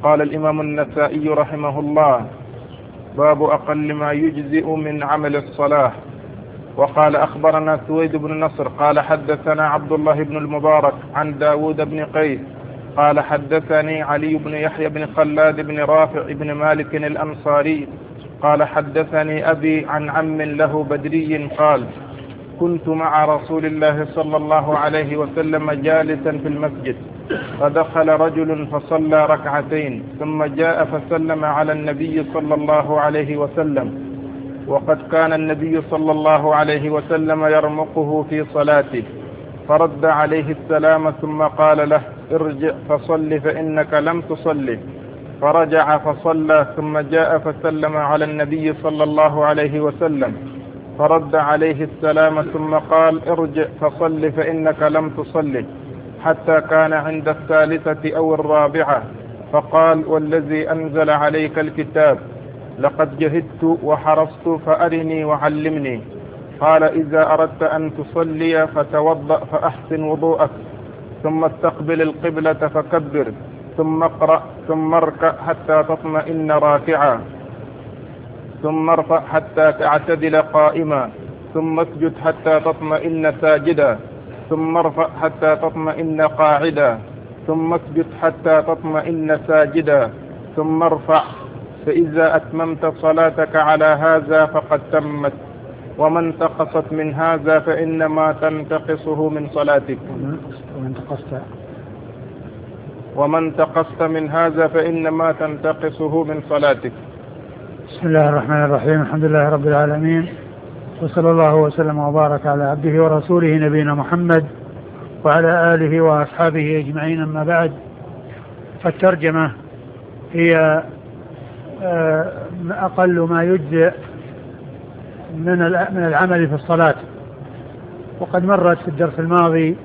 قال الإمام النسائي رحمه الله: باب أقل ما يجزئ من عمل الصلاة. وقال أخبرنا سويد بن نصر قال حدثنا عبد الله بن المبارك عن داود بن قيس قال حدثني علي بن يحيى بن خلاد بن رافع بن مالك الأنصاري قال حدثني أبي عن عم له بدري قال: كنت مع رسول الله صلى الله عليه وسلم جالسا في المسجد، فدخل رجل فصلى ركعتين ثم جاء فسلم على النبي صلى الله عليه وسلم، وقد كان النبي صلى الله عليه وسلم يرمقه في صلاته، فرد عليه السلام ثم قال له: ارجع فصل فإنك لم تصلي. فرجع فصلى ثم جاء فسلم على النبي صلى الله عليه وسلم، فرد عليه السلام ثم قال: ارجع فصل فإنك لم تصلي، حتى كان عند الثالثة أو الرابعة، فقال: والذي أنزل عليك الكتاب لقد جهدت وحرصت فأرني وعلمني. قال: إذا أردت أن تصلي فتوضأ فأحسن وضوءك، ثم استقبل القبلة فكبر، ثم اقرأ، ثم اركع حتى تطمئن راكعا، ثم ارفع حتى تعتدل قائما، ثم اسجد حتى تطمئن ساجدا، ثم ارفع حتى تطمئن قاعدا، ثم اسجد حتى تطمئن ساجدا، ثم ارفع، فإذا أتممت صلاتك على هذا فقد تمت، ومن تقصت من هذا فإنما تنتقصه من صلاتك، ومن تقصت من هذا فإنما تنتقصه من صلاتك. بسم الله الرحمن الرحيم. الحمد لله رب العالمين، وصلى الله وسلم وبارك على عبده ورسوله نبينا محمد وعلى آله وأصحابه أجمعين. أما بعد، فالترجمة هي أقل ما يجزئ من العمل في الصلاة، وقد مرت في الدرس الماضي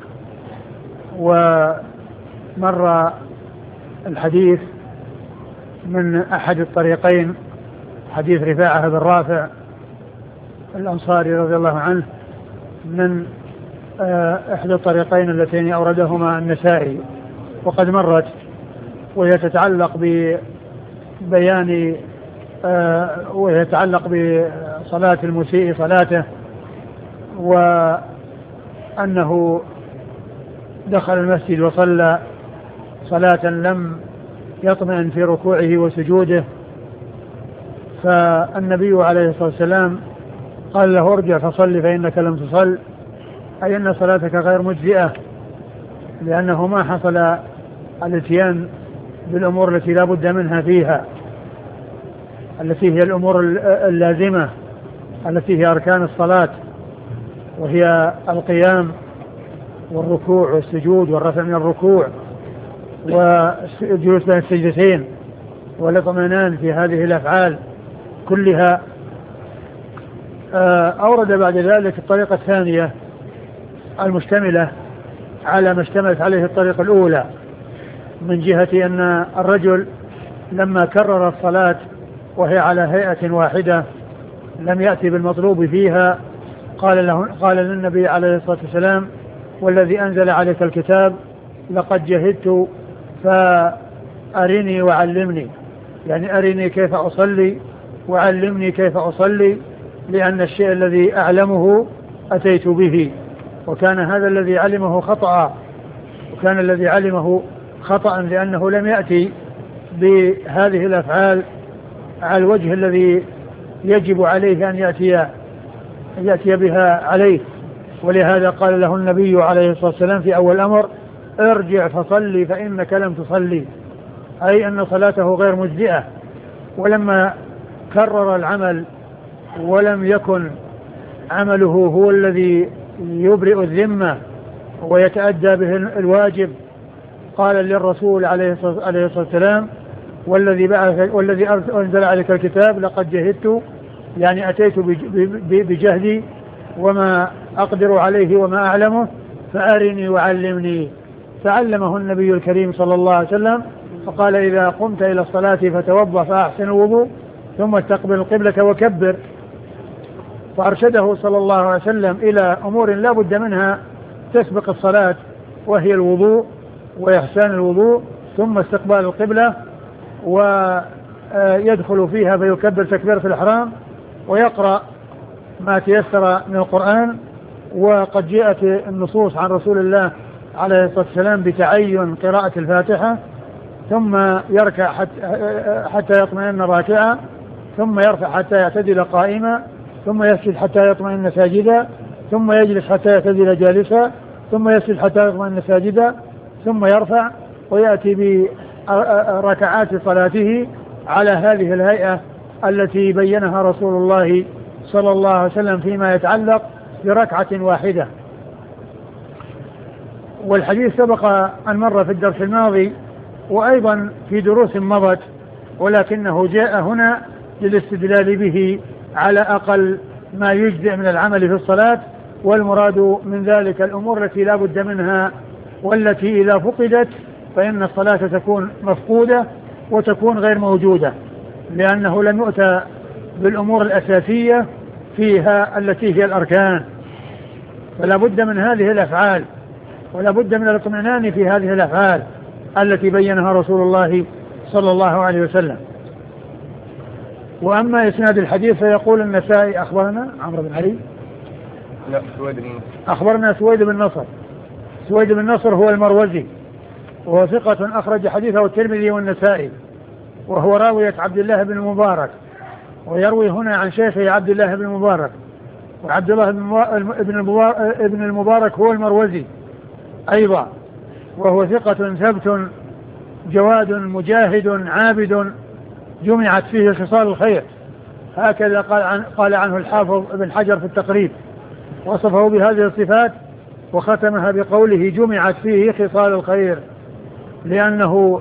ومر الحديث من أحد الطريقين، حديث رفاعة بن رافع الأنصاري رضي الله عنه، من إحدى الطريقين اللتين أوردهما النسائي، وقد مرت، وهي تتعلق ببيان ويتعلق بصلاة المسيء صلاته، وأنه دخل المسجد وصلى صلاة لم يطمئن في ركوعه وسجوده، فالنبي عليه الصلاة والسلام قال له: ارجع فصل فإنك لم تصل، أي أن صلاتك غير مجزئة، لأنه ما حصل الاتيان بالأمور التي لا بد منها فيها، التي هي الأمور اللازمة التي هي أركان الصلاة، وهي القيام والركوع والسجود والرفع من الركوع والجلوس بين السجدتين والاطمئنان في هذه الأفعال كلها. أورد بعد ذلك الطريقة الثانية المشتملة على ما اشتملت عليه الطريقة الأولى، من جهة أن الرجل لما كرر الصلاة وهي على هيئة واحدة لم يأتي بالمطلوب فيها، قال للنبي عليه الصلاة والسلام: والذي أنزل عليك الكتاب لقد جهدت فأرني وعلمني، يعني أرني كيف أصلي وعلمني كيف أصلي، لأن الشيء الذي أعلمه أتيت به، وكان هذا الذي علمه خطأ، وكان الذي علمه خطأ لأنه لم يأتي بهذه الأفعال على الوجه الذي يجب عليه أن يأتي بها عليه. ولهذا قال له النبي عليه الصلاة والسلام في أول الأمر: ارجع فصلي فإنك لم تصلي، أي أن صلاته غير مجزئة. ولما كرر العمل ولم يكن عمله هو الذي يبرئ الذمة ويتأدى به الواجب، قال للرسول عليه الصلاة والسلام: والذي أنزل عليك الكتاب لقد جهدت، يعني أتيت بجهدي وما أقدر عليه وما أعلمه، فأرني وعلمني. فعلمه النبي الكريم صلى الله عليه وسلم، فقال: إذا قمت إلى الصلاة فتوضأ فأحسن الوضوء، ثم استقبل القبلة وكبر. فأرشده صلى الله عليه وسلم إلى أمور لا بد منها تسبق الصلاة، وهي الوضوء وإحسان الوضوء، ثم استقبال القبلة، ويدخل فيها فيكبر تكبيرة الإحرام ويقرأ ما تيسر من القرآن. وقد جاءت النصوص عن رسول الله عليه الصلاة والسلام بتعين قراءة الفاتحة، ثم يركع حتى يطمئن راكعا، ثم يرفع حتى يعتدل قائما، ثم يسجد حتى يطمئن ساجدا، ثم يجلس حتى يعتدل جالسا، ثم يسجد حتى يطمئن ساجدا، ثم يرفع، ويأتي بركعات صلاته على هذه الهيئة التي بينها رسول الله صلى الله عليه وسلم فيما يتعلق بركعة واحدة. والحديث سبق أن مر في الدرس الماضي وأيضا في دروس مضت، ولكنه جاء هنا للاستدلال به على أقل ما يجزئ من العمل في الصلاة، والمراد من ذلك الأمور التي لا بد منها، والتي إذا فقدت فإن الصلاة تكون مفقودة وتكون غير موجودة، لأنه لم يؤتى بالأمور الأساسية فيها التي هي الأركان. فلا بد من هذه الأفعال، ولا بد من الاطمئنان في هذه الأفعال التي بينها رسول الله صلى الله عليه وسلم. وأما إسناد الحديث فيقول النسائي أخبرنا عمرو بن علي، لا سويد بن نصر، أخبرنا سويد بن نصر. سويد بن نصر هو المروزي، وهو ثقة أخرج حديثه الترمذي والنسائي، وهو راوية عبد الله بن المبارك، ويروي هنا عن شيخه عبد الله بن المبارك. وعبد الله بن المبارك هو المروزي أيضا، وهو ثقة ثبت جواد مجاهد عابد جمعت فيه خصال الخير، هكذا قال عنه الحافظ ابن حجر في التقريب، وصفه بهذه الصفات وختمها بقوله جمعت فيه خصال الخير، لأنه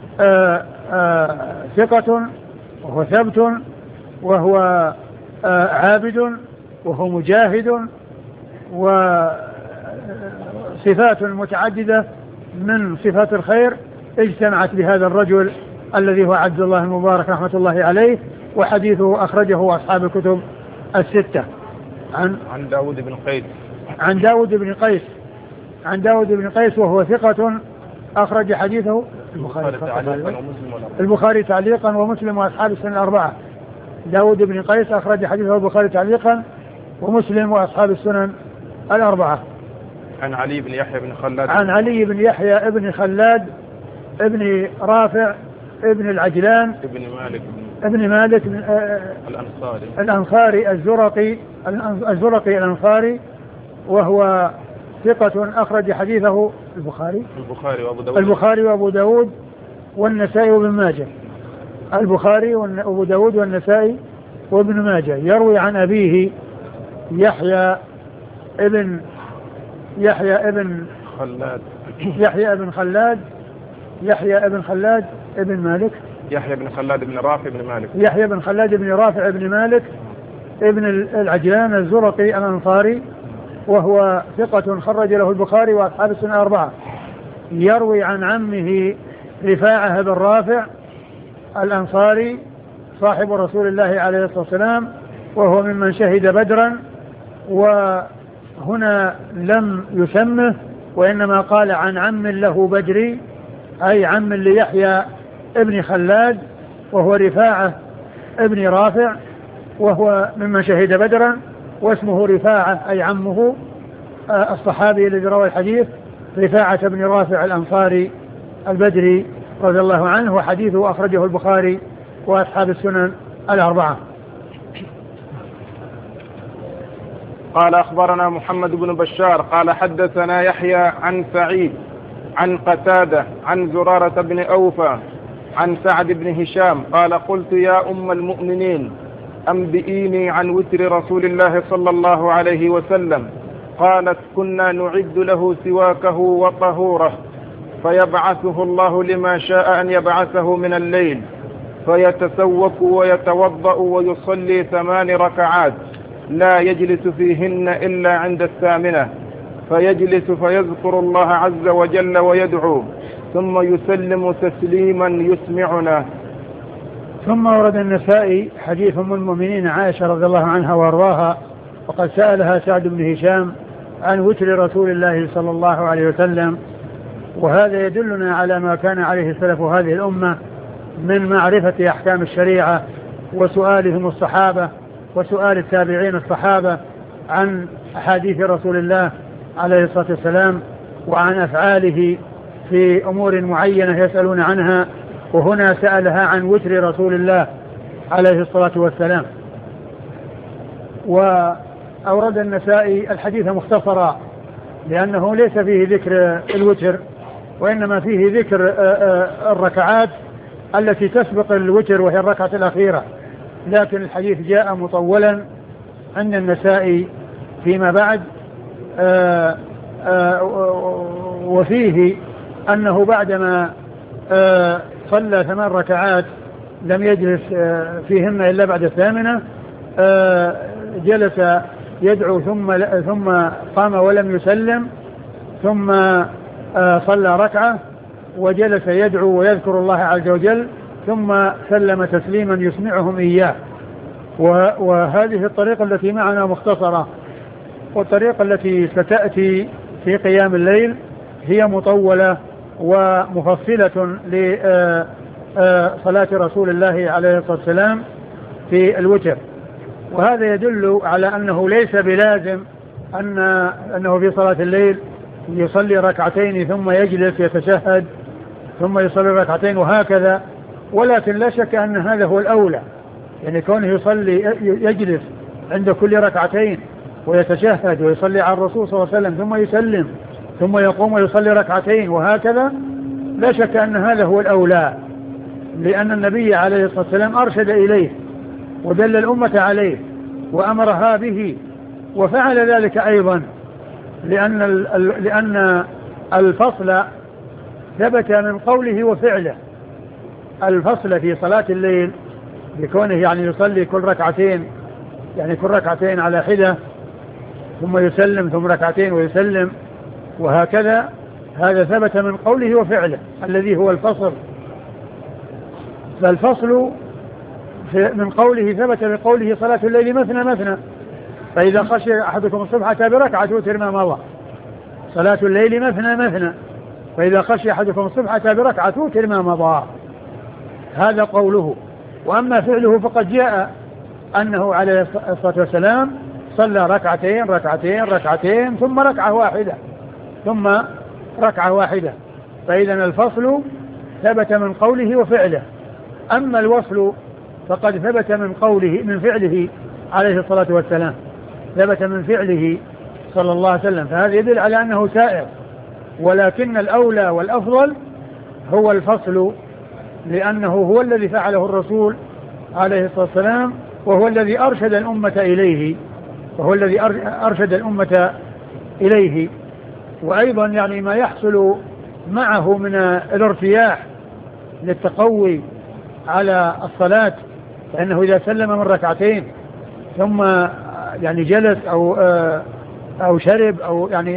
ثقة وهو ثبت وهو عابد وهو مجاهد، وصفات متعددة من صفات الخير اجتمعت بهذا الرجل الذي هو عبد الله المبارك رحمة الله عليه، وحديثه أخرجه أصحاب الكتب الستة. عن داود بن قيس، عن داود بن قيس، عن داود بن قيس وهو ثقة أخرج حديثه البخاري تعليقا ومسلم وأصحاب السنن الأربعة. داود بن قيس أخرج حديثه البخاري تعليقا ومسلم وأصحاب السنن الأربعة. عن علي بن يحيى بن خلاد، عن علي بن يحيى بن خلاد ابن رافع ابن العجلان ابن مالك الأنصاري الزرقي الأنصاري، وهو ثقة أخرج حديثه البخاري وأبو داود والنسائي وابن ماجه. البخاري وأبو داود والنسائي وابن ماجه. يروي عن أبيه يحيى ابن خلاد ابن مالك، يحيى بن خلاد بن رافع بن مالك، يحيى بن خلاد بن رافع بن مالك ابن العجلان الزرقي الأنصاري، وهو ثقة خرج له البخاري وأصحاب السنن الأربعة. يروي عن عمه رفاعة بن رافع الأنصاري صاحب رسول الله عليه الصلاة والسلام، وهو ممن شهد بدرا، وهنا لم يسمه وإنما قال عن عم له بدري، أي عم ليحيى ابن خلاد، وهو رفاعة ابن رافع، وهو ممن شهد بدرا، واسمه رفاعة أي عمه الصحابي الذي روى الحديث رفاعة بن رافع الأنصاري البدري رضي الله عنه، وحديثه أخرجه البخاري وأصحاب السنن الأربعة. قال أخبرنا محمد بن بشار قال حدثنا يحيى عن سعيد عن قتادة عن زرارة بن أوفى عن سعد بن هشام قال قلت يا أم المؤمنين أنبئيني عن وتر رسول الله صلى الله عليه وسلم. قالت كنا نعد له سواكه وطهوره، فيبعثه الله لما شاء أن يبعثه من الليل، فيتسوك ويتوضأ ويصلي 8 ركعات لا يجلس فيهن إلا عند 8، فيجلس فيذكر الله عز وجل ويدعو، ثم يسلم تسليما يسمعنا. ثم ورد النسائي حديث أم المؤمنين عائشة رضي الله عنها وارضاها، وقد سألها سعد بن هشام عن وتر رسول الله صلى الله عليه وسلم، وهذا يدلنا على ما كان عليه سلف هذه الأمة من معرفة أحكام الشريعة وسؤالهم الصحابة وسؤال التابعين الصحابة عن أحاديث رسول الله عليه الصلاة والسلام وعن أفعاله في أمور معينة يسألون عنها، وهنا سألها عن وتر رسول الله عليه الصلاة والسلام. وأورد النسائي الحديث مختصرا لأنه ليس فيه ذكر الوتر، وإنما فيه ذكر الركعات التي تسبق الوتر وهي الركعة الأخيرة، لكن الحديث جاء مطولا عند النسائي فيما بعد. وفيه أنه بعدما صلى 8 ركعات لم يجلس فيهن إلا بعد 8، جلس يدعو ثم قام ولم يسلم، ثم صلى ركعة وجلس يدعو ويذكر الله عز وجل، ثم سلم تسليما يسمعهم إياه. وهذه الطريقة التي معنا مختصرة، والطريقة التي ستأتي في قيام الليل هي مطولة ومفصلة لصلاة رسول الله عليه الصلاة والسلام في الوتر. وهذا يدل على أنه ليس بلازم أنه في صلاة الليل يصلي ركعتين ثم يجلس يتشهد ثم يصلي ركعتين وهكذا، ولكن لا شك أن هذا هو الأولى، يعني كونه يصلي يجلس عند كل ركعتين ويتشهد ويصلي على الرسول صلى الله عليه وسلم ثم يسلم ثم يقوم ويصلي ركعتين وهكذا، لا شك أن هذا هو الأولى، لأن النبي عليه الصلاة والسلام أرشد إليه ودل الأمة عليه وأمرها به، وفعل ذلك أيضا لأن الفصل ثبت من قوله وفعله. الفصل في صلاة الليل بكونه يعني يصلي كل ركعتين، يعني كل ركعتين على حدة ثم يسلم ثم ركعتين ويسلم وهكذا، هذا ثبت من قوله وفعله الذي هو الفصل. فالفصل من قوله ثبت من قوله صلاة الليل مثنى مثنى، فإذا خشي أحدكم الصبح أتى بركعة وتر ما مضى. صلاة الليل مثنى مثنى، فإذا خشي أحدكم الصبح أتى بركعة وتر ما مضى. هذا قوله. وأما فعله فقد جاء أنه عليه الصلاة والسلام صلى ركعتين ركعتين ركعتين ثم ركعة واحدة ثم ركعة واحدة، فإذا الفصل ثبت من قوله وفعله. أما الوصل فقد ثبت من فعله عليه الصلاة والسلام، ثبت من فعله صلى الله عليه وسلم، فهذا يدل على أنه سائر، ولكن الأولى والأفضل هو الفصل، لأنه هو الذي فعله الرسول عليه الصلاة والسلام، وهو الذي أرشد الأمة إليه، وأيضا يعني ما يحصل معه من الارتياح للتقوي على الصلاة، فإنه إذا سلم من ركعتين ثم يعني جلس أو شرب أو يعني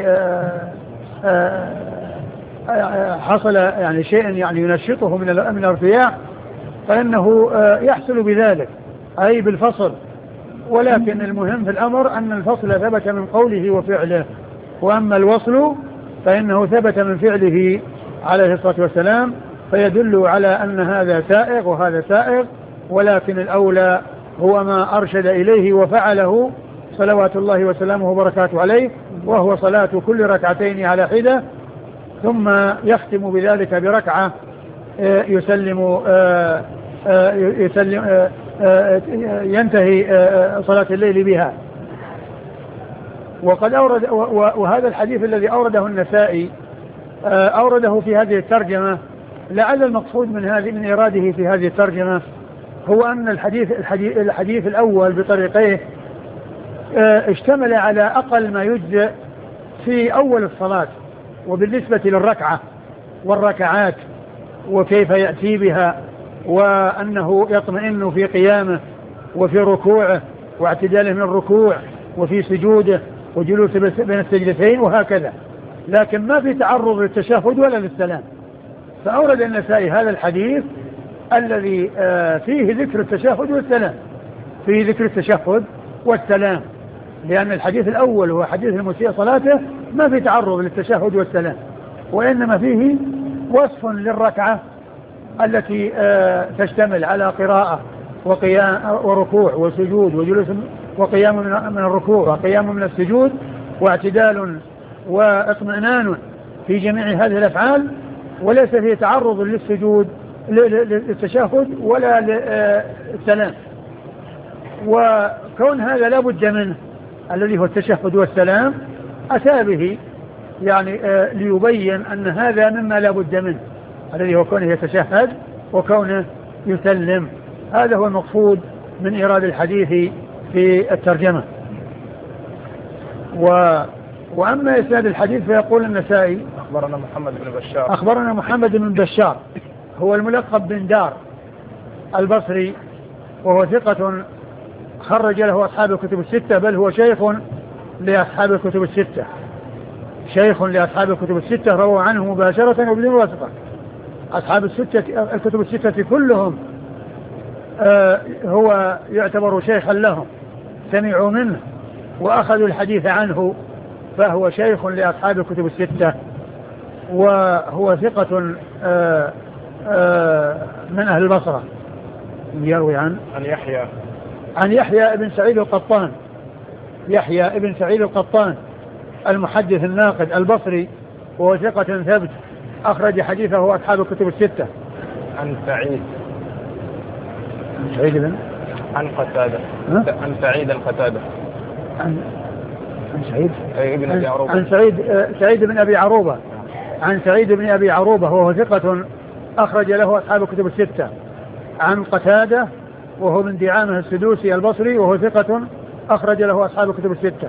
حصل يعني شيء يعني ينشطه من الارتياح، فإنه يحصل بذلك أي بالفصل. ولكن المهم في الأمر أن الفصل ثبت من قوله وفعله، وأما الوصل فإنه ثبت من فعله عليه الصلاة والسلام، فيدل على أن هذا سائغ وهذا سائغ، ولكن الأولى هو ما أرشد إليه وفعله صلوات الله وسلامه وبركاته عليه، وهو صلاة كل ركعتين على حدة، ثم يختم بذلك بركعة ينتهي صلاة الليل بها. وقد أورد وهذا الحديث الذي أورده النسائي أورده في هذه الترجمة، لعل المقصود من إراده في هذه الترجمة هو أن الحديث الأول بطريقيه اشتمل على أقل ما يجزئ في أول الصلاة، وبالنسبة للركعة والركعات وكيف يأتي بها، وأنه يطمئن في قيامه وفي ركوعه واعتداله من الركوع وفي سجوده وجلوسه بين السجدتين وهكذا، لكن ما في تعرض للتشهد ولا للسلام. فأورد النسائي هذا الحديث الذي فيه ذكر التشهد والسلام، فيه ذكر التشهد والسلام، لأن الحديث الأول هو حديث المسيء صلاته ما في تعرض للتشهد والسلام، وإنما فيه وصف للركعة التي تشتمل على قراءة وقيام وركوع وسجود وجلوس وقيام من الركوع وقيام من السجود واعتدال واطمئنان في جميع هذه الأفعال، وليس فيه تعرض للسجود للتشهد ولا للسلام. وكون هذا لا بد منه الذي هو التشهد والسلام أتى به يعني ليبين أن هذا مما لا بد منه، الذي هو كونه يتشهد وكونه يسلم. هذا هو المقصود من إيراد الحديث في الترجمة. وأما إسناد الحديث فيقول النسائي أخبرنا محمد بن بشار هو الملقب بن دار البصري، وهو ثقة خرج له أصحاب الكتب الستة، بل هو شيخ لأصحاب الكتب الستة، شيخ لأصحاب الكتب الستة، رووا عنه مباشرة وبدون واسطة. أصحاب الكتب الستة كلهم هو يعتبر شيخا لهم، سمعوا منه وأخذوا الحديث عنه، فهو شيخ لأصحاب الكتب الستة، وهو ثقة من أهل البصرة. يروي عن يحيى ابن سعيد القطان، يحيى ابن سعيد القطان المحدث الناقد البصري، وهو ثقة ثبت أخرج حديثه أصحاب الكتب الستة. عن سعيد بن عن قتادة عن سعيد القتادة عن سعيد بن أبي عروبة عن سعيد بن أبي عروبة عن سعيد بن أبي عروبة، وهو ثقة أخرج له أصحاب الكتب الستة. عن قتادة وهو من دعامة السدوسي البصري، وهو ثقة أخرج له أصحاب الكتب الستة.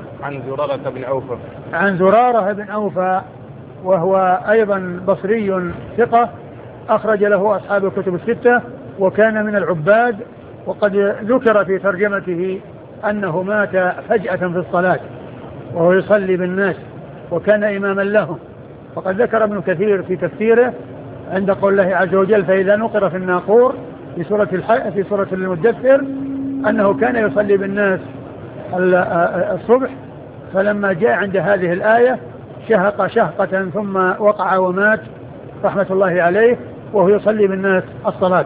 عن زرارة بن أوفى وهو أيضا بصري ثقة أخرج له أصحاب الكتب الستة، وكان من العباد، وقد ذكر في ترجمته أنه مات فجأة في الصلاة وهو يصلي بالناس، وكان إماما لهم. وقد ذكر ابن كثير في تفسيره عند قول الله عز وجل: فإذا نقر في الناقور في سورة المدثر، أنه كان يصلي بالناس الصبح، فلما جاء عند هذه الآية شهق شهقة ثم وقع ومات رحمة الله عليه وهو يصلي بالناس الصلاة.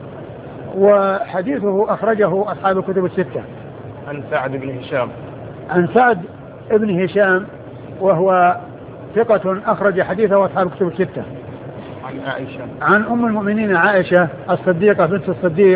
وحديثه أخرجه أصحاب الكتب الستة. عن سعد بن هشام وهو ثقة أخرج حديثه أصحاب الكتب الستة. عن أم المؤمنين عائشة الصديقة بنت الصديق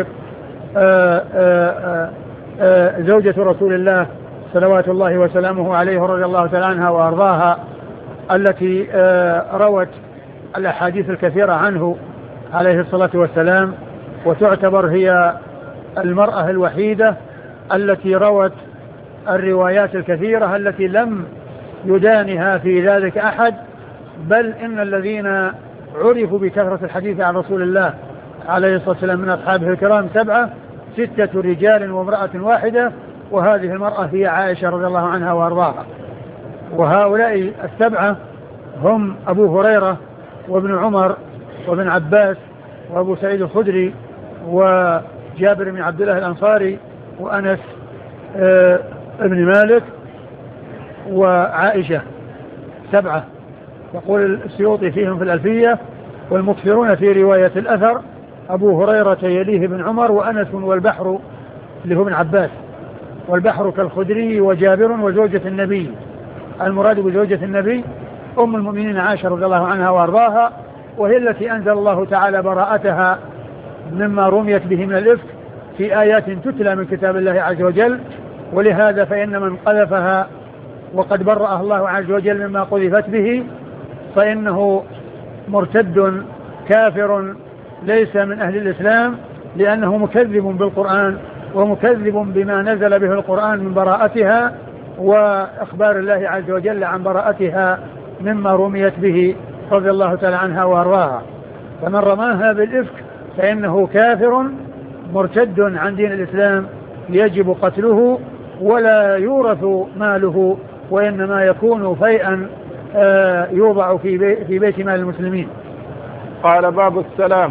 زوجة رسول الله صلوات الله وسلامه عليه رضي الله تعالى عنها وأرضاها، التي روت الأحاديث الكثيرة عنه عليه الصلاة والسلام، وتعتبر هي المرأة الوحيدة التي روت الروايات الكثيرة التي لم يدانها في ذلك أحد، بل إن الذين عرفوا بكثرة الحديث عن رسول الله عليه الصلاة والسلام من أصحابه الكرام 7، 6 رجال وامرأة واحدة، وهذه المرأة هي عائشة رضي الله عنها وأرضاها. وهؤلاء 7 هم أبو هريرة وابن عمر وابن عباس وأبو سعيد الخدري وجابر بن عبد الله الأنصاري وأنس ابن مالك وعائشة، 7. يقول السيوطي فيهم في الألفية: والمكثرون في رواية الأثر أبو هريرة يليه بن عمر وأنس والبحر اللي هو ابن عباس، والبحر كالخدري وجابر وزوجة النبي. المراد بزوجة النبي أم المؤمنين عائشة رضي الله عنها وأرضاها، وهي التي أنزل الله تعالى براءتها مما رميت به من الإفك في آيات تتلى من كتاب الله عز وجل. ولهذا فإن من قذفها وقد برأه الله عز وجل مما قذفت به فإنه مرتد كافر ليس من أهل الإسلام، لأنه مكذب بالقرآن ومكذب بما نزل به القرآن من براءتها وإخبار الله عز وجل عن براءتها مما رميت به رضي الله تعالى عنها وأرضاها. فمن رماها بالإفك فإنه كافر مرتد عن دين الإسلام يجب قتله ولا يورث ماله، وإنما يكون فيئا يوضع في بيت مال المسلمين. قال: باب السلام.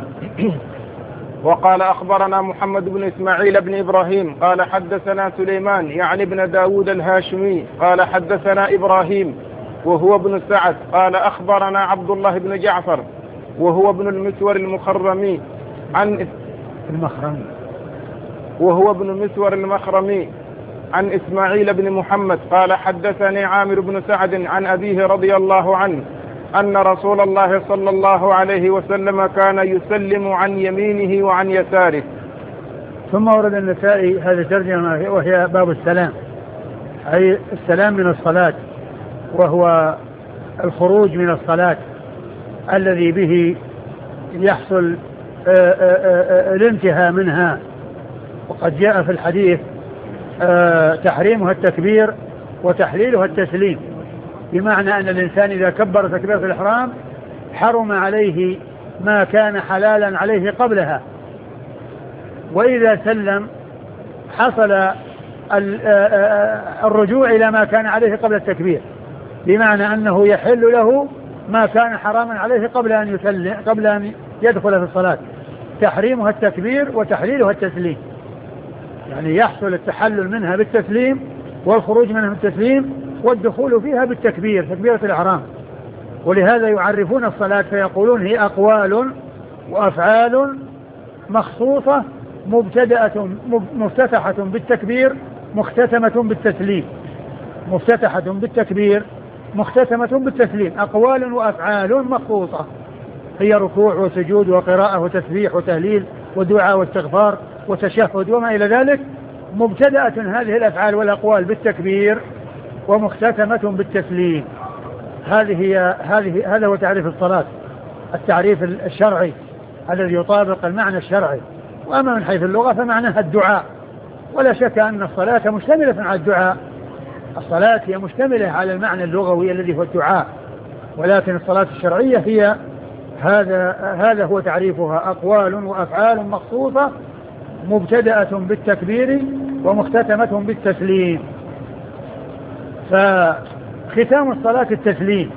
وقال: أخبرنا محمد بن إسماعيل بن إبراهيم قال حدثنا سليمان يعني ابن داود الهاشمي قال حدثنا إبراهيم وهو ابن سعد قال أخبرنا عبد الله بن جعفر وهو ابن المسور المخرمي عن المخرمي وهو ابن مسور المخرمي عن إسماعيل بن محمد قال حدثني عامر بن سعد عن أبيه رضي الله عنه أن رسول الله صلى الله عليه وسلم كان يسلم عن يمينه وعن يساره. ثم ورد النسائي هذه الترجمة وهي باب السلام، أي السلام من الصلاة، وهو الخروج من الصلاة الذي به يحصل الانتهاء منها. وقد جاء في الحديث تحريمها التكبير وتحليلها التسليم، بمعنى أن الإنسان إذا كبر تكبيرة الإحرام حرم عليه ما كان حلالا عليه قبلها، وإذا سلم حصل الرجوع إلى ما كان عليه قبل التكبير، بمعنى أنه يحل له ما كان حراما عليه قبل أن يدخل في الصلاة. تحريمها التكبير وتحليلها التسليم، يعني يحصل التحلل منها بالتسليم والخروج منها بالتسليم والدخول فيها بالتكبير، تكبيرة الإحرام. ولهذا يعرفون الصلاة فيقولون هي أقوال وأفعال مخصوصة مفتتحة بالتكبير مختتمة بالتسليم، مفتتحة بالتكبير مختتمة بالتسليم، أقوال وأفعال مخصوصة، هي ركوع وسجود وقراءة وتسبيح وتهليل ودعاء واستغفار وتشهد وما إلى ذلك. مبتدأة هذه الأفعال والأقوال بالتكبير ومختتمة بالتسليم. هذا هو تعريف الصلاة، التعريف الشرعي الذي يطابق المعنى الشرعي. وأما من حيث اللغة فمعناها الدعاء، ولا شك أن الصلاة مشتملة على الدعاء، الصلاة هي مشتملة على المعنى اللغوي الذي هو الدعاء، ولكن الصلاة الشرعية هي هذا هو تعريفها، أقوال وأفعال مخصوصة مبتدأة بالتكبير ومختتمة بالتسليم. فختام الصلاة التسليم.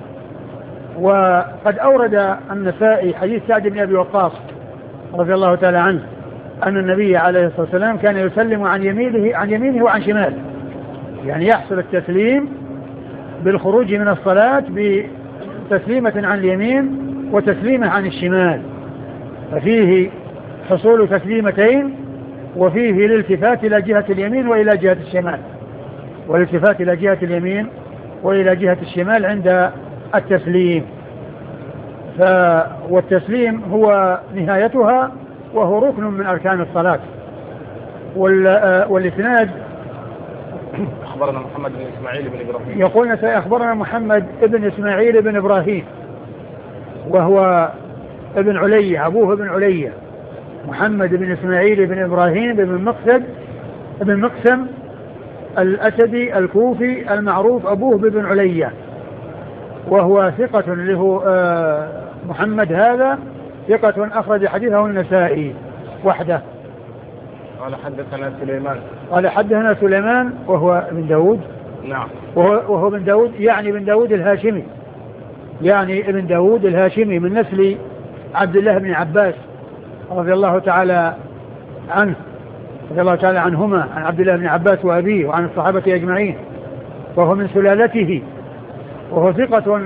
وقد أورد النسائي حديث سعد بن أبي وقاص رضي الله تعالى عنه أن النبي عليه الصلاة والسلام كان يسلم عن يمينه وعن شماله، يعني يحصل التسليم بالخروج من الصلاة بتسليمة عن اليمين وتسليمة عن الشمال، ففيه حصول تسليمتين، وفيه الالتفات إلى جهة اليمين وإلى جهة الشمال، والالتفات إلى جهة اليمين وإلى جهة الشمال عند التسليم. والتسليم هو نهايتها، وهو ركن من أركان الصلاة. والإسناد أخبرنا محمد بن إسماعيل بن إبراهيم، يقول أخبرنا محمد بن إسماعيل بن إبراهيم وهو ابن علية، أبوه ابن علية، محمد بن إسماعيل بن إبراهيم بن مقسم الأسدي الكوفي المعروف أبوه بن علية، وهو ثقة له. محمد هذا ثقة أخرج حديثه النسائي وحده. قال حدثنا سليمان، قال حدثنا سليمان وهو ابن داود، نعم، وهو ابن داود، يعني ابن داود الهاشمي، يعني ابن داود الهاشمي من نسل عبد الله بن عباس رضي الله تعالى عنه، رضي الله تعالى عنهما، عن عبد الله بن عباس وأبيه وعن الصحابة أجمعين، وهو من سلالته، وهو ثقة.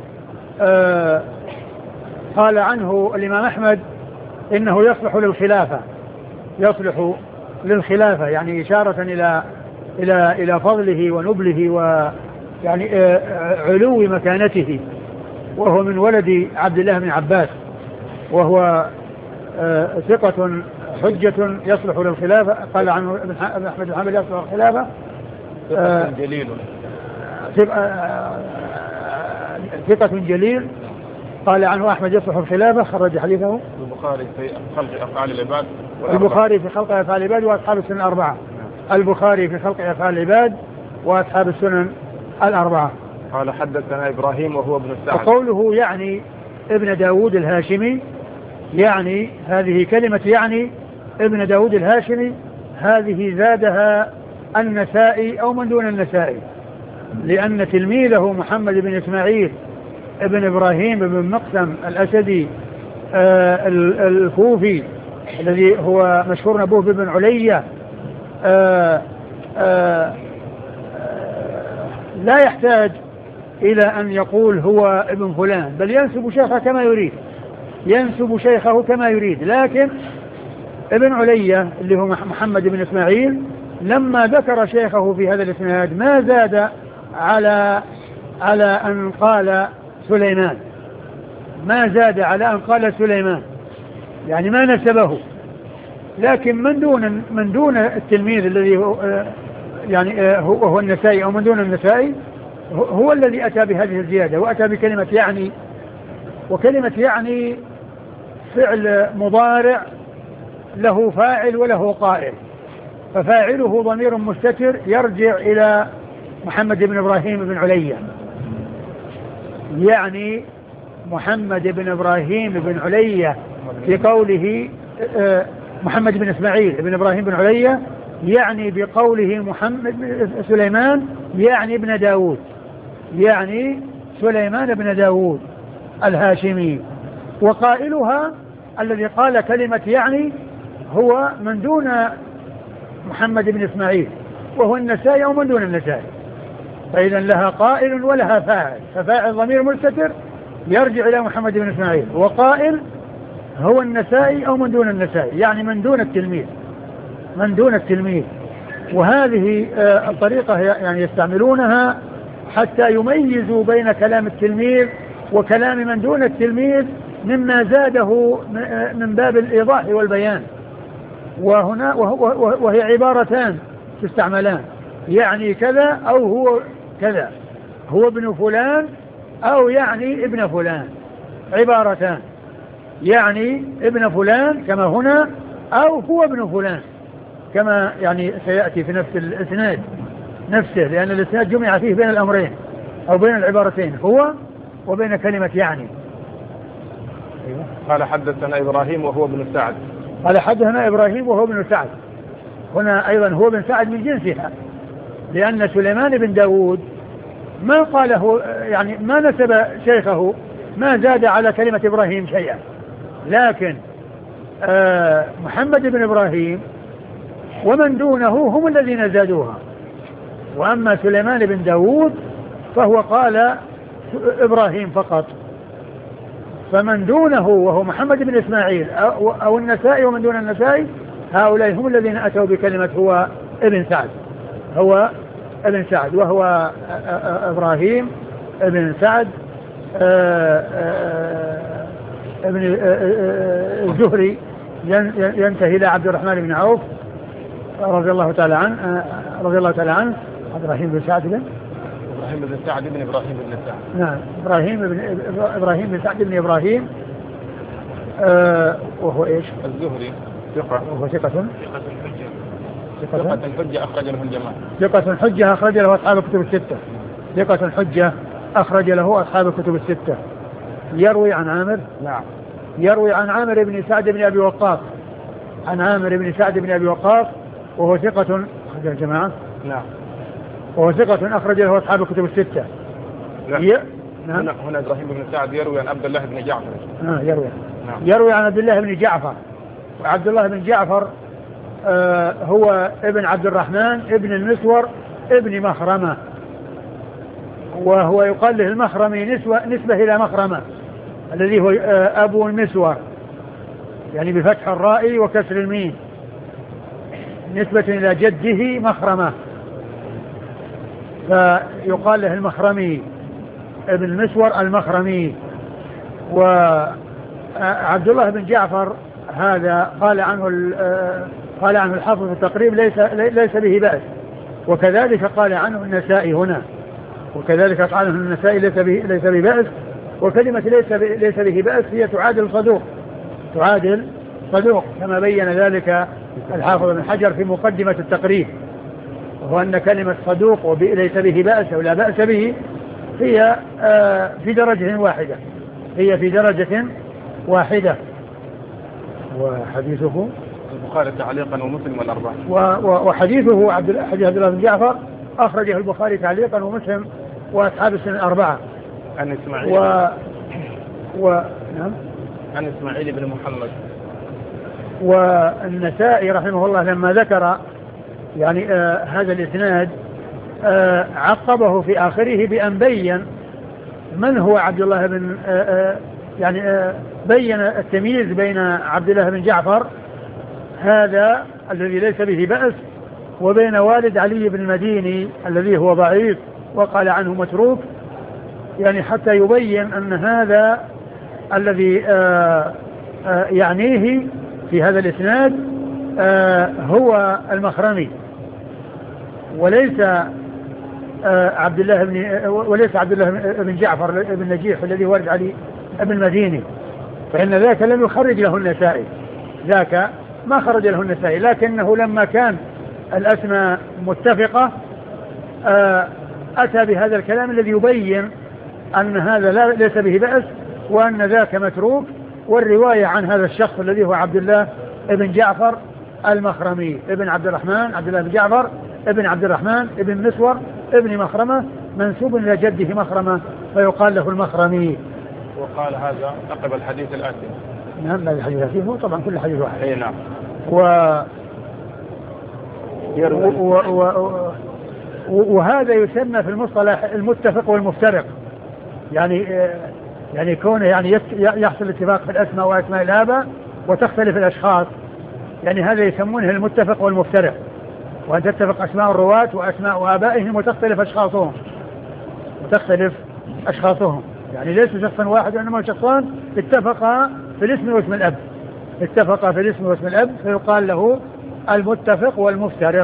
قال عنه الإمام أحمد إنه يصلح للخلافة، يصلح للخلافة، يعني إشارة إلى فضله ونبله ويعني علو مكانته، وهو من ولد عبد الله بن عباس، وهو ثقة حجة يصلح للخلافة. قال عنه ابن أحمد بن حنبل يصلح للخلافة، جليل، ثقة جليل. قال عنه أحمد يصلح الخلافة، خرج حديثه البخاري في خلق أفعال العباد، البخاري في خلق أفعال العباد وأصحاب السنن الأربعة، البخاري في خلق أفعال العباد وأصحاب السنن الأربعة. قال حدثنا إبراهيم وهو ابن سعد، وقوله يعني ابن داود الهاشمي، يعني هذه كلمة يعني ابن داود الهاشمي، هذه زادها النسائي أو من دون النسائي، لأن تلميذه محمد بن إسماعيل ابن إبراهيم بن مقسم الأسدي الكوفي الذي هو مشهور أبوه بن علية لا يحتاج إلى أن يقول هو ابن فلان، بل ينسب شيخه كما يريد، ينسب شيخه كما يريد. لكن ابن علية اللي هو محمد بن إسماعيل لما ذكر شيخه في هذا الإسناد ما زاد على أن قال سليمان، ما زاد على أن قال سليمان، يعني ما نسبه. لكن من دون التلميذ الذي هو يعني هو النسائي أو من دون النسائي هو الذي أتى بهذه الزيادة، وأتى بكلمة يعني. وكلمة يعني فعل مضارع له فاعل وله قائل، ففاعله ضمير مستتر يرجع إلى محمد بن إبراهيم بن علية، يعني محمد بن إبراهيم بن علية في قوله محمد بن إسماعيل بن إبراهيم بن علية، يعني بقوله محمد سليمان يعني ابن داود، يعني سليمان بن داود الهاشمي. وقائلها الذي قال كلمة يعني هو من دون محمد بن إسماعيل وهو النسائي أو من دون النسائي، فإذا لها قائل ولها فاعل، ففاعل ضمير مستتر يرجع إلى محمد بن إسماعيل، وقائل هو النسائي أو من دون النسائي، يعني من دون التلميذ، من دون التلميذ. وهذه الطريقة يعني يستعملونها حتى يميزوا بين كلام التلميذ وكلام من دون التلميذ مما زاده من باب الإيضاح والبيان. وهنا وهي عبارتان تستعملان، يعني كذا أو هو كذا، هو ابن فلان أو يعني ابن فلان، عبارتان، يعني ابن فلان كما هنا أو هو ابن فلان كما يعني سيأتي في نفس الإسناد نفسه، لأن الإسناد جمع فيه بين الأمرين أو بين العبارتين، هو وبين كلمة يعني. قال حدثنا إبراهيم وهو ابن سعد، قال حدثنا إبراهيم وهو ابن سعد، هنا أيضا هو ابن سعد من جنسها، لأن سليمان بن داود ما قاله يعني ما نسب شيخه، ما زاد على كلمة إبراهيم شيئا، لكن محمد بن إبراهيم ومن دونه هم الذين زادوها. وأما سليمان بن داود فهو قال إبراهيم فقط، فمن دونه وهو محمد بن إسماعيل أو النسائي ومن دون النسائي هؤلاء هم الذين أتوا بكلمة هو ابن سعد، هو ابن سعد، وهو إبراهيم ابن سعد ابن الزهري ينتهي إلى عبد الرحمن بن عوف رضي الله تعالى عنه، إبراهيم بن سعد بن سعد بن إبراهيم بن سعد، نعم إبراهيم بن سعد بن إبراهيم، وهو إيش؟ الزهري ثقة، وهو ثقة حجة أخرج له الجماعة، ثقة حجة أخرج له أصحاب الكتب الستة، ثقة حجة أخرج له أصحاب الكتب الستة. يروي عن عامر، نعم، يروي عن عامر بن سعد بن أبي وقاص، عن عامر بن سعد بن أبي وقاص وهو ثقة أخرج الجماعة، نعم، وهو ثقة أخرج له أصحاب الكتب الستة. نعم. هنا إبراهيم بن سعد يروي عن عبد الله بن جعفر، يروي، نعم، يروي عن عبد الله بن جعفر، وعبد الله بن جعفر هو ابن عبد الرحمن ابن المسور ابن مخرمة، وهو يقال له المخرمي نسبة إلى مخرمة الذي هو أبو المسور، يعني بفتح الراء وكسر الميم، نسبة إلى جده مخرمة، فيقال له المخرمي ابن المسور المخرمي. وعبد الله بن جعفر هذا قال عنه الحافظ في التقريب ليس به بأس، وكذلك قال عنه النسائي هنا، وكذلك قال عنه النسائي ليس به بأس. وكلمة ليس به بأس هي تعادل صدوق كما بين ذلك الحافظ بن حجر في مقدمة التقريب، وهو أن كلمة صدوق وليس به بأس أو لا بأس به هي في درجة واحدة، هي في درجة واحدة. وحديثه البخاري تعليقا ومسلم والأربعة، وحديثه حديث عبد الله بن جعفر أخرجه البخاري تعليقا ومسلم وأصحاب السنن الأربعة. عن إسماعيل نعم، عن إسماعيل بن محمد. والنسائي رحمه الله لما ذكر يعني هذا الإسناد عقبه في آخره بأن بين من هو عبد الله يعني بين التمييز بين عبد الله بن جعفر هذا الذي ليس به بأس وبين والد علي بن المديني الذي هو ضعيف وقال عنه متروك، يعني حتى يبين أن هذا الذي يعنيه في هذا الإسناد هو المخرمي وليس عبد الله بن جعفر بن نجيح الذي ورد علي بن المديني، فإن ذاك لم يخرج له النسائي، ذاك ما خرج له النسائي، لكنه لما كان الأسماء متفقة أتى بهذا الكلام الذي يبين أن هذا ليس به بأس وأن ذاك متروك، والرواية عن هذا الشخص الذي هو عبد الله بن جعفر المخرمي ابن عبد الرحمن، عبد الله بن جعفر ابن عبد الرحمن ابن مسور ابن مخرمة منسوب إلى جده مخرمة فيقال له المخرمي. وقال هذا عقب الحديث الآتي. نعم هذا الحديث الآتي هو طبعا كل حديث واحد. أي نعم. وهذا يسمى في المصطلح المتفق والمفترق، يعني كونه يعني يحصل اتفاق في الأسماء وأسماء الآباء وتختلف الأشخاص، يعني هذا يسمونه المتفق والمفترق، وأن تتفق أسماء الرواة وأسماء آبائهم وتختلف أشخاصهم، يعني ليس شخصا واحد وإنما شخصان اتفقا في الاسم واسم الأب فيقال له المتفق والمفترق.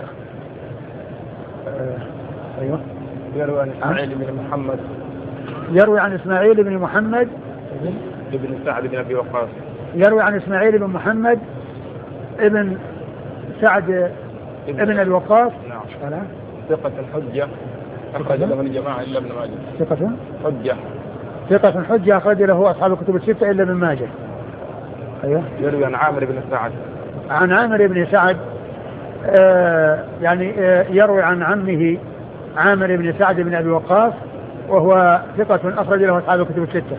أيوة. يروي عن إسماعيل بن محمد يروي عن إسماعيل بن محمد ابن سعد بن أبي وقاص يروي عن إسماعيل بن محمد ابن سعد ابن أبي وقاص. نعم. ثقة حجة أخرج له الجماعة إلا ابن ماجه. ثقة حجة أخرج له أصحاب الكتب الستة إلا ابن ماجه. أيوة. يروي عن عامر بن سعد. عن عامر بن سعد يعني يروي عن عمه عامر بن سعد بن أبي وقاص وهو ثقة أخرج له أصحاب الكتب الستة.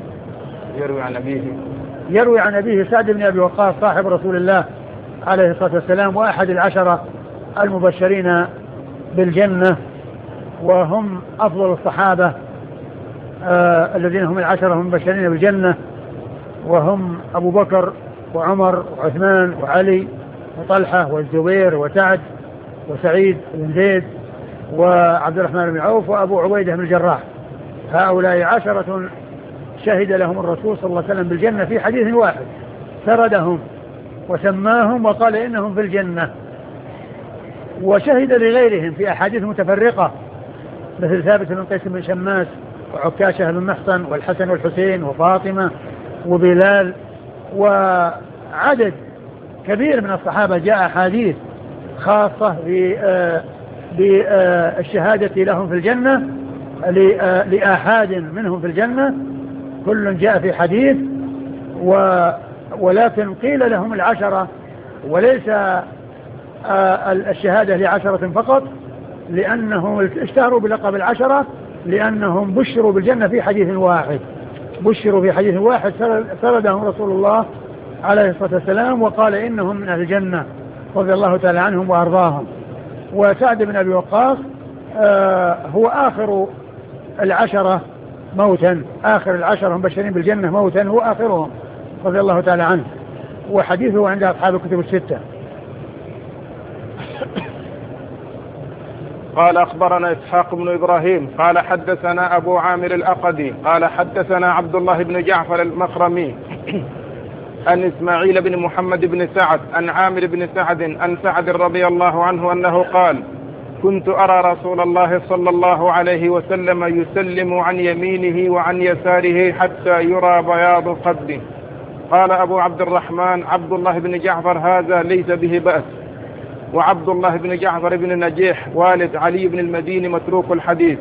يروي عن أبيه سعد بن أبي وقاص صاحب رسول الله عليه الصلاة والسلام وأحد العشرة المبشرين بالجنة، وهم أفضل الصحابة الذين هم العشرة المبشرين بالجنة، وهم أبو بكر وعمر وعثمان وعلي وطلحة والزبير وسعد وسعيد بن زيد وعبد الرحمن بن عوف وأبو عبيدة بن الجراح. هؤلاء عشرة شهد لهم الرسول صلى الله عليه وسلم بالجنة في حديث واحد، سردهم وسماهم وقال إنهم في الجنة، وشهد لغيرهم في أحاديث متفرقة مثل ثابت بن قيس بن شماس وعكاشة بن محصن والحسن والحسين وفاطمة وبلال، وعدد كبير من الصحابة جاء حديث خاصة بالشهادة لهم في الجنة لآحاد منهم في الجنة، كل جاء في حديث ولكن قيل لهم العشرة وليس الشهادة لعشرة فقط، لأنهم اشتهروا بلقب العشرة لأنهم بشروا بالجنة في حديث واحد سردهم رسول الله عليه الصلاة والسلام وقال إنهم من أهل الجنة رضي الله تعالى عنهم وأرضاهم. وسعد بن أبي وقاص هو آخر العشرة موتا، آخر العشرة مبشرين بالجنة موتا هو آخرهم رضي الله تعالى عنه، وحديثه عند أصحاب الكتب الستة. قال أخبرنا إسحاق بن إبراهيم قال حدثنا أبو عامر الأقدي قال حدثنا عبد الله بن جعفر المخرمي عن إسماعيل بن محمد بن سعد عن عامر بن سعد عن سعد رضي الله عنه أنه قال: كنت أرى رسول الله صلى الله عليه وسلم يسلم عن يمينه وعن يساره حتى يرى بياض خده. قال أبو عبد الرحمن: عبد الله بن جعفر هذا ليس به بأس، وعبد الله بن جعفر بن نجيح والد علي بن المديني متروك الحديث.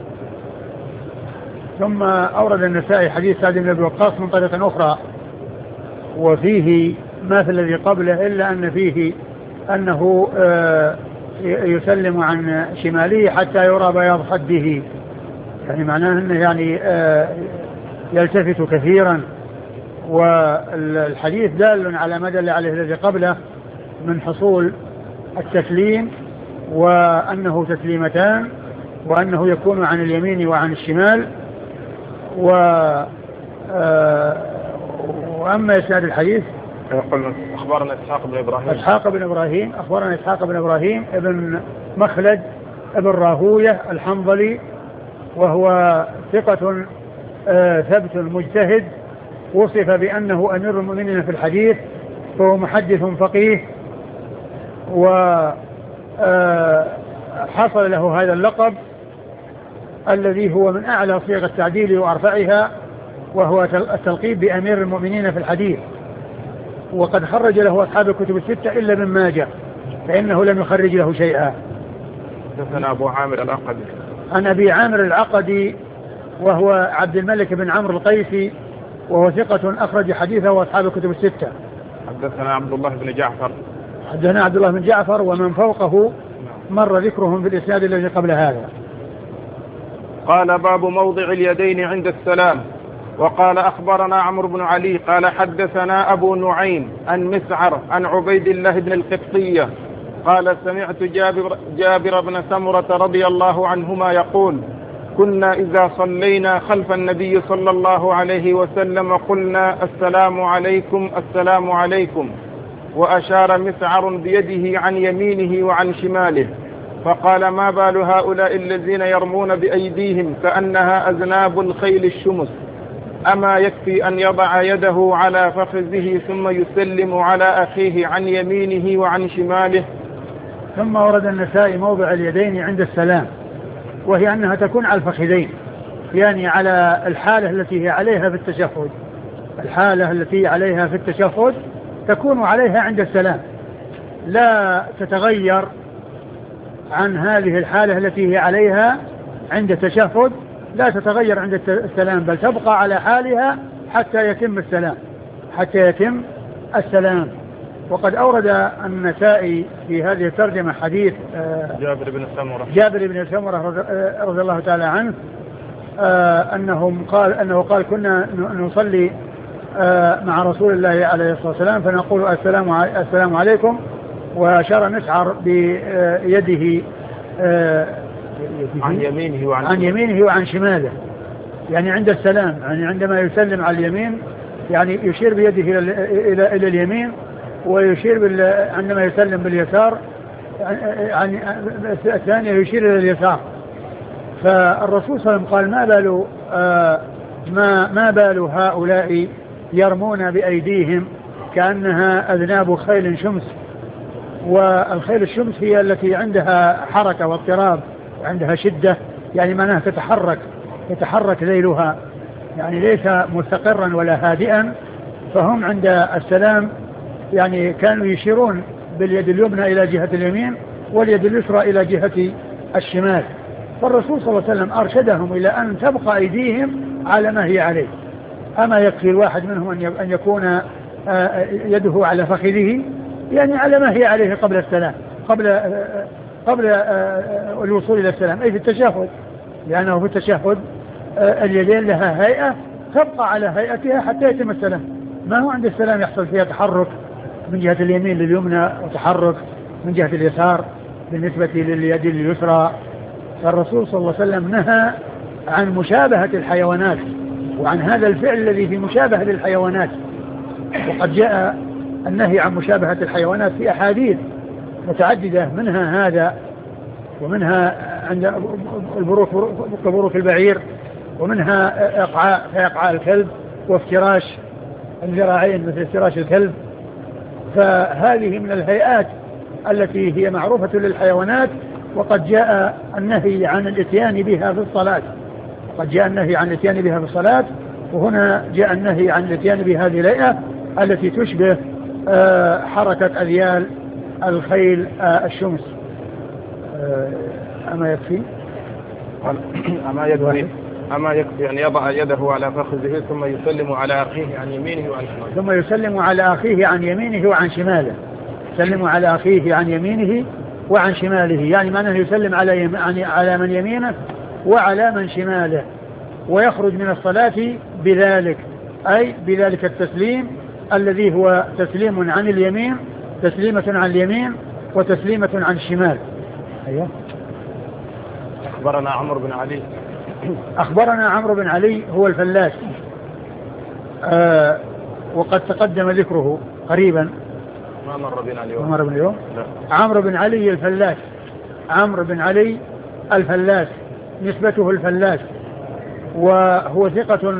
ثم أورد النسائي حديث سعد بن أبي وقاص من طريقة أخرى وفيه ما في الذي قبله، إلا أن فيه أنه يسلم عن شماله حتى يرى بياض خده، يعني معناه أنه يعني يلتفت كثيرا، والحديث دال على ما دل عليه الذي قبله من حصول التسليم، وأنه تسليمتان، وأنه يكون عن اليمين وعن الشمال، وأما إسناد الحديث يقول أخبرنا إسحاق بن إبراهيم. أخبرنا إسحاق بن إبراهيم ابن مخلد ابن راهوية الحنظلي، وهو ثقة ثبت مجتهد، وصف بأنه أمير المؤمنين في الحديث، فهو محدث فقيه، وحصل له هذا اللقب الذي هو من أعلى صيغ التعديل وأرفعها، وهو التلقيب بأمير المؤمنين في الحديث. وقد خرج له أصحاب الكتب الستة إلا ابن ماجه، فإنه لم يخرج له شيئا. حدثنا أبو عامر العقدي. عن أبي عامر العقدي وهو عبد الملك بن عمرو القيسي، وهو ثقة أخرج حديثه وأصحاب الكتب الستة. حدثنا عبد الله بن جعفر. حدثنا عبد الله بن جعفر ومن فوقه مر ذكرهم في الإسناد الذي قبل هذا. قال باب موضع اليدين عند السلام. وقال أخبرنا عمرو بن علي قال حدثنا أبو نعيم عن مسعر عن عبيد الله بن القبطية قال سمعت جابر بن سمرة رضي الله عنهما يقول كنا إذا صلينا خلف النبي صلى الله عليه وسلم قلنا السلام عليكم السلام عليكم، وأشار مسعر بيده عن يمينه وعن شماله، فقال ما بال هؤلاء الذين يرمون بأيديهم كأنها أذناب الخيل الشمس، أما يكفي أن يضع يده على فخذه ثم يسلم على أخيه عن يمينه وعن شماله. ثم ورد النسائي موضع اليدين عند السلام، وهي أنها تكون على الفخذين، يعني على الحالة التي هي عليها في التشهد. الحالة التي عليها في التشهد تكون عليها عند السلام، لا تتغير عن هذه الحالة التي هي عليها عند التشهد، لا تتغير عند السلام، بل تبقى على حالها حتى يتم السلام، حتى يتم السلام. وقد أورد النسائي في هذه الترجمة حديث جابر بن سمرة رضي الله تعالى عنه، أنه قال كنا نصلي مع رسول الله عليه الصلاة والسلام فنقول السلام عليكم، وأشار مسعر بيده عن يمينه وعن شماله، يعني عند السلام، يعني عندما يسلم على اليمين يعني يشير بيده إلى اليمين، ويشير عندما يسلم باليسار يعني الثانية يشير إلى اليسار. فالرسول صلى الله عليه وسلم قال ما بال هؤلاء يرمون بأيديهم كأنها أذناب خيل شمس. والخيل الشمس هي التي عندها حركة واضطراب وعندها شدة، يعني معناها تتحرك ذيلها، يعني ليس مستقرا ولا هادئا. فهم عند السلام يعني كانوا يشيرون باليد اليمنى إلى جهة اليمين واليد اليسرى إلى جهة الشمال. فالرسول صلى الله عليه وسلم أرشدهم إلى أن تبقى أيديهم على ما هي عليه. أما يكفي الواحد منهم أن يكون يده على فخذه، يعني على ما هي عليه قبل السلام، قبل الوصول إلى السلام، أي في التشهد، لأنه في التشهد اليدين لها هيئة تبقى على هيئتها حتى يتم السلام. ما هو عند السلام يحصل فيها تحرك من جهة اليمين لليمنى وتحرك من جهة اليسار بالنسبة لليد اليسرى. فالرسول صلى الله عليه وسلم نهى عن مشابهة الحيوانات وعن هذا الفعل الذي في مشابهة للحيوانات. وقد جاء النهي عن مشابهة الحيوانات في أحاديث متعددة، منها هذا، ومنها عند بروك البعير، ومنها إقعاء الكلب وافتراش الذراعين مثل افتراش الكلب. فهذه من الهيئات التي هي معروفة للحيوانات، وقد جاء النهي عن الاتيان بها في الصلاة. قد جاء النهي عن الاتيان بها في الصلاة، وهنا جاء النهي عن الاتيان بهذه الهيئة التي تشبه حركة أذيال الخيل الشمس. أما يكفي أما يكفي أن يضع يده على فخذه ثم يسلم على أخيه عن يمينه وعن شماله. ثم يسلم على أخيه عن يمينه وعن شماله. يسلم على أخيه عن يمينه وعن شماله، يعني معناه يسلم على من يمينه وعلى من شماله، ويخرج من الصلاة بذلك، أي بذلك التسليم الذي هو تسليم عن اليمين، تسليمة عن اليمين وتسليمة عن الشمال. أيوه. أخبرنا عمرو بن علي. أخبرنا عمرو بن علي هو الفلاس، وقد تقدم ذكره قريبا. ما مر بنا اليوم. ما مر بنا اليوم. لا. عمرو بن علي الفلاس. عمرو بن علي الفلاس نسبته الفلاس، وهو ثقة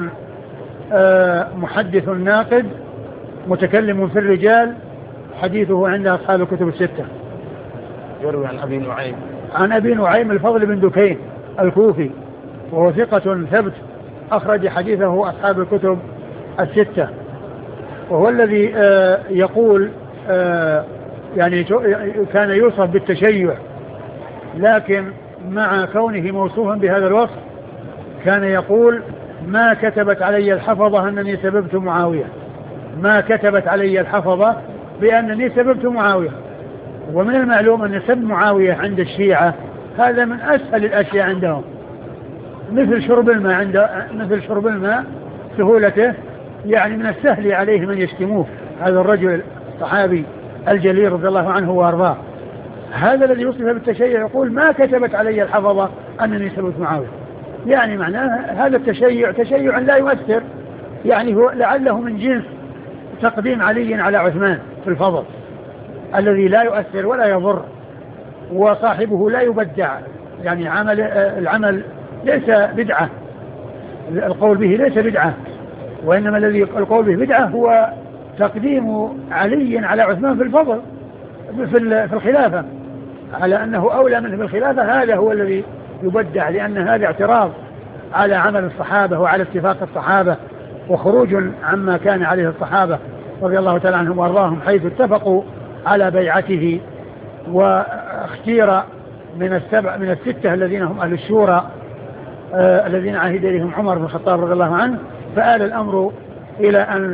محدث ناقد متكلم في الرجال، حديثه عند أصحاب الكتب الستة. يروي عن أبي نعيم. عن أبي نعيم الفضل بن دكين الكوفي، وهو ثقة ثبت أخرج حديثه أصحاب الكتب الستة، وهو الذي يقول يعني كان يوصف بالتشيع، لكن مع كونه موصوفا بهذا الوصف كان يقول ما كتبت علي الحفظة أنني سببت معاوية، ما كتبت علي الحفظة بأنني سببت معاوية. ومن المعلوم أن سب معاوية عند الشيعة هذا من أسهل الأشياء عندهم، مثل شرب الماء سهولته، يعني من السهل عليه من يشتموه. هذا الرجل الصحابي الجليل رضي الله عنه وارضاه، هذا الذي يوصف بالتشيع يقول ما كتبت علي الحفظة أنني سببت معاوية، يعني معناه هذا التشيع تشيع لا يؤثر، يعني هو لعله من جنس تقديم علي على عثمان في الفضل الذي لا يؤثر ولا يضر، وصاحبه لا يبدع، يعني العمل ليس بدعة، القول به ليس بدعة، وإنما الذي القول به بدعة هو تقديم علي على عثمان في الفضل في الخلافة، على أنه أولى منه بالخلافة، هذا هو الذي يبدع، لأن هذا اعتراض على عمل الصحابة وعلى اتفاق الصحابة، وخروج عما كان عليه الصحابة رضي الله تعالى عنهم وارضاهم، حيث اتفقوا على بيعته، واختير من الستة الذين هم أهل الشورى الذين عهد إليهم عمر بن الخطاب رضي الله عنه، فآل الأمر إلى أن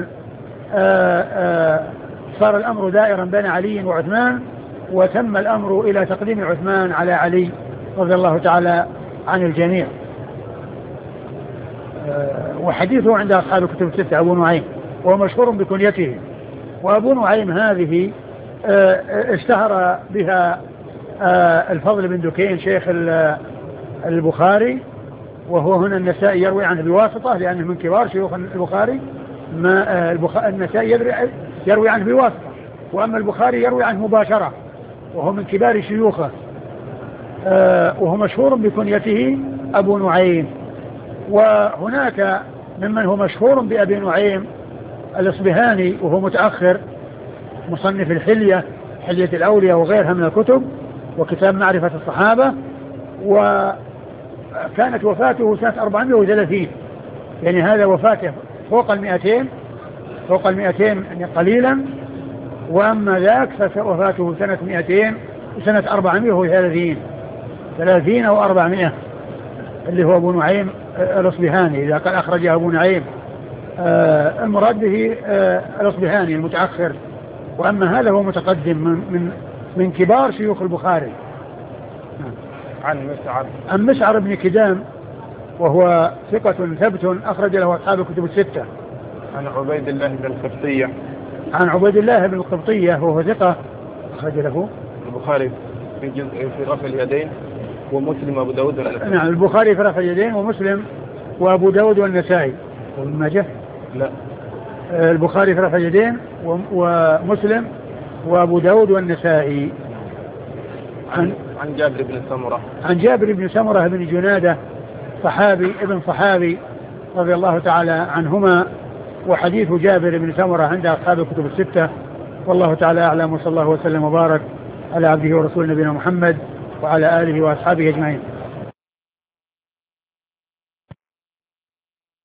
صار الأمر دائرا بين علي وعثمان، وتم الأمر إلى تقديم عثمان على علي رضي الله تعالى عن الجميع. وحديثه عند أصحاب الكتب الستة أبو نعيم، وهو مشهور بكنيته. وأبو نعيم هذه اشتهر بها الفضل بن دكين شيخ البخاري، وهو هنا النسائي يروي عنه بواسطة لأنه من كبار شيوخ البخاري، النسائي يروي عنه بواسطة، وأما البخاري يروي عنه مباشرة، وهو من كبار شيوخه، وهو مشهور بكنيته أبو نعيم. وهناك ممن هو مشهور بأبي نعيم الإصبهاني، وهو متأخر، مصنف الحلية، حلية الأولياء وغيرها من الكتب، وكتاب معرفة الصحابة، وكانت وفاته سنة 430، يعني هذا وفاته فوق 200 يعني قليلا، وأما ذاك فوفاته سنة 200 وسنة 430 أو 400، اللي هو أبو نعيم الإصبهاني. إذا قال أخرج أبو نعيم المراد به الإصبهاني المتأخر، وأما هذا هو متقدم من كبار شيوخ البخاري. عن مسعر بن كدام، وهو ثقة ثبت أخرج له أصحاب الكتب الستة. عن عبيد الله بن القبطية. عن عبيد الله بن القبطية وهو ثقة أخرج له البخاري في رفع اليدين ومسلم وأبو داود والنسائي. نعم، البخاري في رفع اليدين ومسلم وأبو داود والنسائي. وابن ماجه؟ لا، البخاري في رفع اليدين ومسلم وأبو داود والنسائي. عن جابر بن سمرة. عن جابر بن سمرة بن جنادة، ابن صحابي رضي الله تعالى عنهما، وحديث جابر بن سمرة عند أصحاب الكتب الستة. والله تعالى أعلم، وصلى الله وسلم وبارك على عبده ورسول نبينا محمد وعلى آله وأصحابه أجمعين.